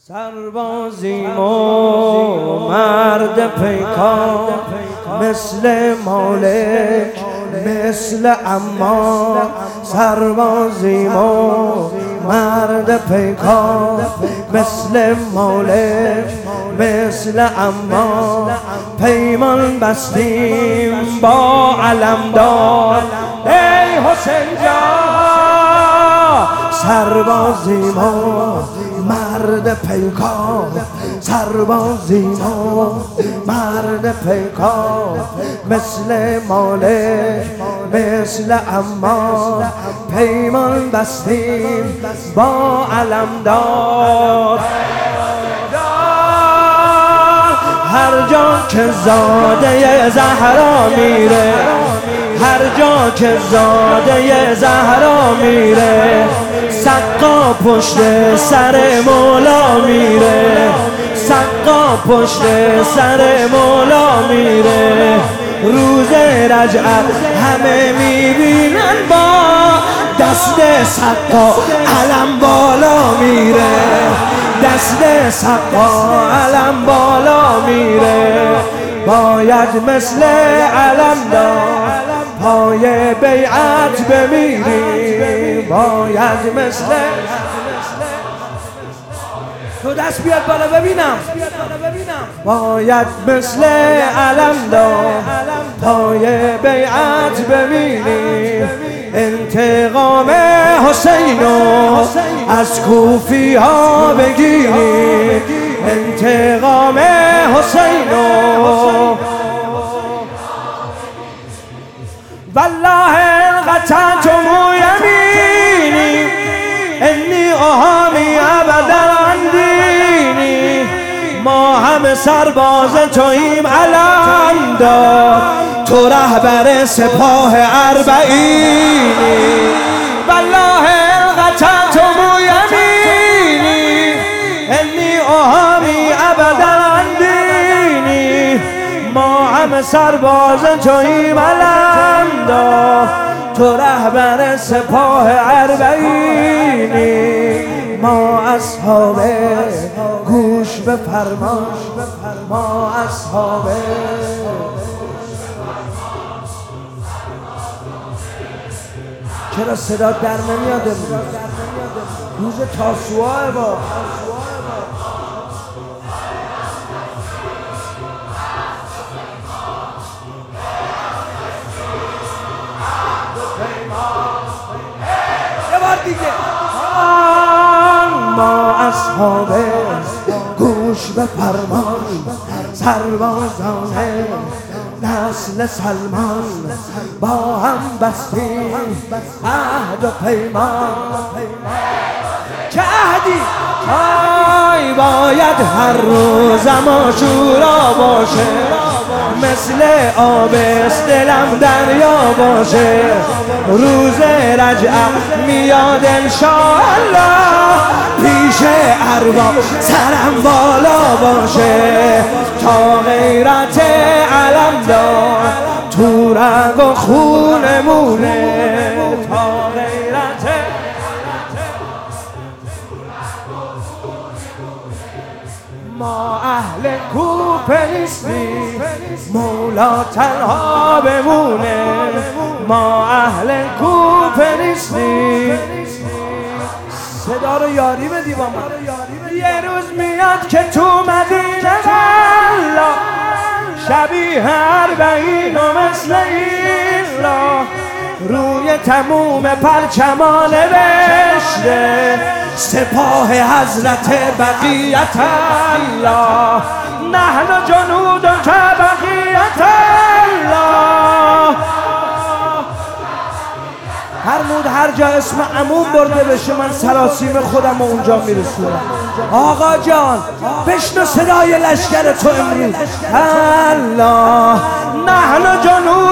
سربازیم و مرد پیکار، مثل مالک مثل عمار. سربازیم و مرد پیکار، مثل مالک مثل عمار. پیمان بستیم با علمدار، ای حسین جان. سربازیم و مرد پیکار، سربازیم و مرد پیکار، مثل مالک مثل عمار. پیمان بستیم با علمدار، هر جا که زاده زهرا میره، هر جا که زاده زهرا میره. سقا پشت سر مولا میره، سقا پشت سر مولا میره. روز رجعت همه میبینن با دست سقا علم بالا میره، دست سقا علم بالا میره. باید مثل علمدار پای بیعت بمیریم، باید مثل تو دست بیاد بالا ببینم. باید مثل علمدار پای بیعت بمیریم. انتقام حسینو از کوفی ها بگیریم، انتقام حسینو. والله قطعتم یمینی انی احامی ابدا عن دینی. ما همه سرباز توییم علمدار، تو رهبر سپاه اربعینی. والله قطعتم یمینی انی احامی ابدا عن دینی. ما همه سرباز توییم علمدار، تو رهبر سپاه اربعینی. ما اصحاب گوش به فرمان، ما اصحاب چرا صدا در نمیاد؟ روز تاسوعا با دیگه. ما اصحاب گوش به فرمان، سربازان نسل سلمان. با هم بستیم عهد و پیمان، چه عهدی؟ آی باید هر روزم عاشورا باشه، مثل آب دلم دریا باشه. روز رجعت میاد انشاءالله، پیش ارواح سرم بالا باشه. تا غیرت علمدار تو رگ و خونمونه، تا غیرت ما اهل کوفه نیستیم، مولا تنها بمونه. ما اهل کوفه نیستیم. صدا رو یاری بدی با من. یه روز میاد که تو مدینه والله شبیه اربعین و مثل این را روی تموم پرچمان نوشته سپاه حضرت بقیت الله. نحن جنود که بقیت الله. هر مود هر جا اسم عموم برده بشه من سراسیم خودم اونجا میرسونم. آقا جان بشنو صدای لشکر تو امروز. الله نحن جنود